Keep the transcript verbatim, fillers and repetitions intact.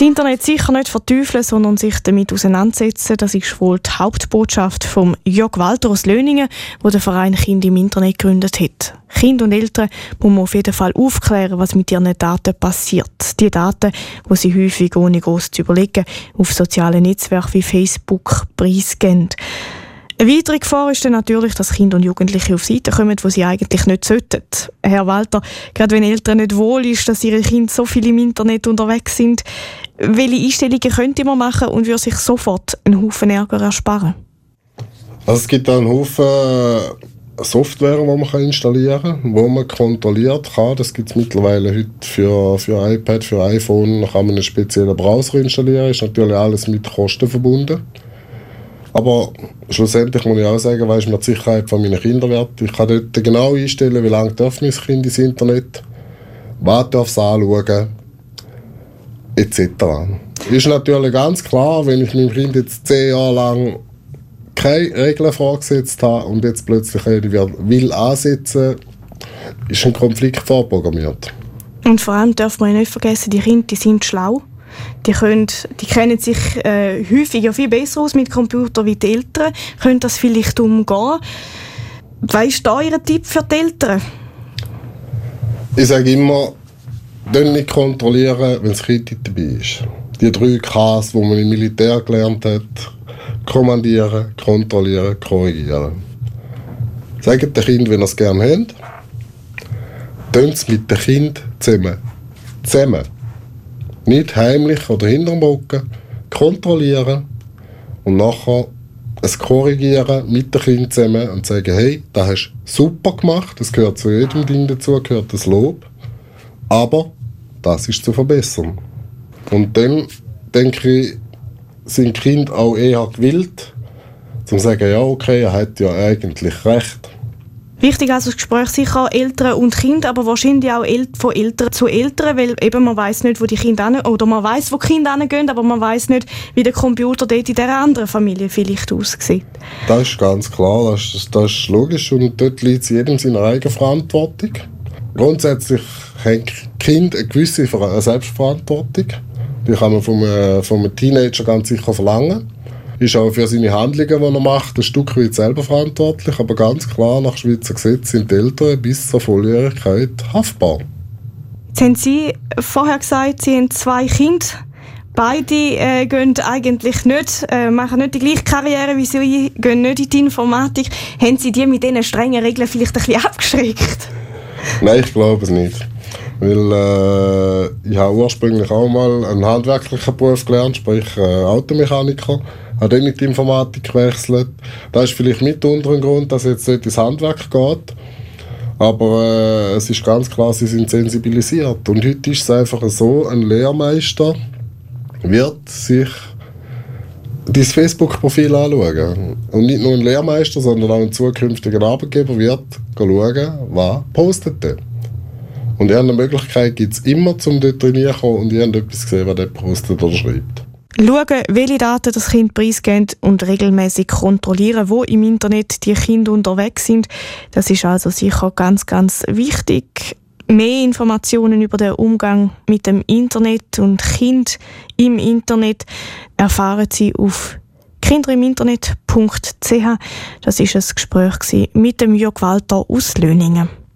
Internet sicher nicht verteufeln, sondern sich damit auseinandersetzen. Das ist wohl die Hauptbotschaft von Jörg Walter aus Löningen, der den Verein Kind im Internet gegründet hat. Kinder und Eltern muss man auf jeden Fall aufklären, was mit ihren Daten passiert. Die Daten, die sie häufig ohne gross zu überlegen auf sozialen Netzwerken wie Facebook preisgeben. Eine weitere Gefahr ist dann natürlich, dass Kinder und Jugendliche auf Seiten kommen, wo sie eigentlich nicht sollten. Herr Walter, gerade wenn Eltern nicht wohl ist, dass ihre Kinder so viel im Internet unterwegs sind, welche Einstellungen könnte man machen und würde sich sofort einen Haufen Ärger ersparen? Also es gibt einen Haufen Software, die man installieren kann, wo man kontrolliert kann. Das gibt es mittlerweile heute für, für iPad, für iPhone. Da kann man einen speziellen Browser installieren. Ist natürlich alles mit Kosten verbunden. Aber schlussendlich muss ich auch sagen, weiss mir die Sicherheit von meinen Kindern wert. Ich kann dort genau einstellen, wie lange darf mein Kind ins Internet, was darf es anschauen, et cetera. Ist natürlich ganz klar, wenn ich meinem Kind jetzt zehn Jahre lang keine Regeln vorgesetzt habe und jetzt plötzlich will ansetzen, ist ein Konflikt vorprogrammiert. Und vor allem darf man nicht vergessen, die Kinder die sind schlau. Die, können, die kennen sich äh, häufig ja viel besser aus mit Computern wie die Eltern, können das vielleicht umgehen. Was ist da Ihr Tipp für die Eltern? Ich sage immer, nicht kontrollieren, wenn das Kind dabei ist. Die drei Ks, die man im Militär gelernt hat: kommandieren, kontrollieren, korrigieren. Sagt dem Kind, wenn ihr es gerne habt, tun es mit dem Kind zusammen. Zusammen. Nicht heimlich oder hinterm Rücken, kontrollieren und nachher es korrigieren mit dem Kind zusammen und sagen, hey, das hast du super gemacht, das gehört zu jedem Ding dazu, gehört das Lob, aber das ist zu verbessern. Und dann, denke ich, sind die Kinder auch eher gewillt, zu sagen, ja okay, er hat ja eigentlich recht. Wichtig also das Gespräch sicher Eltern und Kinder, aber wahrscheinlich auch von Eltern zu Eltern, weil eben man weiss nicht, wo die Kinder hin, oder man weiss, wo die Kinder hingehen, aber man weiss nicht, wie der Computer dort in dieser anderen Familie vielleicht aussieht. Das ist ganz klar, das ist, das ist logisch und dort liegt es jedem seine eigene Verantwortung. Grundsätzlich haben Kinder eine gewisse Selbstverantwortung. Die kann man vom, äh, vom Teenager ganz sicher verlangen. Ist auch für seine Handlungen, die er macht, ein Stück weit selber verantwortlich. Aber ganz klar, nach Schweizer Gesetz sind die Eltern bis zur Volljährigkeit haftbar. Jetzt haben Sie vorher gesagt, Sie haben zwei Kinder. Beide äh, gehen eigentlich nicht, äh, machen nicht die gleiche Karriere wie Sie, gehen nicht in die Informatik. Haben Sie die mit diesen strengen Regeln vielleicht ein bisschen abgeschreckt? Nein, ich glaube es nicht. Weil äh, ich habe ursprünglich auch mal einen handwerklichen Beruf gelernt, sprich äh, Automechaniker. Habe dann in die Informatik gewechselt. Das ist vielleicht mitunter ein Grund, dass jetzt nicht ins Handwerk geht. Aber äh, es ist ganz klar, sie sind sensibilisiert. Und heute ist es einfach so, ein Lehrmeister wird sich dein Facebook-Profil anschauen. Und nicht nur ein Lehrmeister, sondern auch ein zukünftiger Arbeitgeber wird schauen, was postet der. Und eine Möglichkeit gibt es immer, um dort reinzukommen und irgendetwas zu sehen, was der postet oder schreibt. Schauen, welche Daten das Kind preisgeben und regelmäßig kontrollieren, wo im Internet die Kinder unterwegs sind. Das ist also sicher ganz, ganz wichtig. Mehr Informationen über den Umgang mit dem Internet und Kind im Internet erfahren Sie auf kinderiminternet punkt c h. Das war ein Gespräch mit dem Jörg Walter aus Löningen.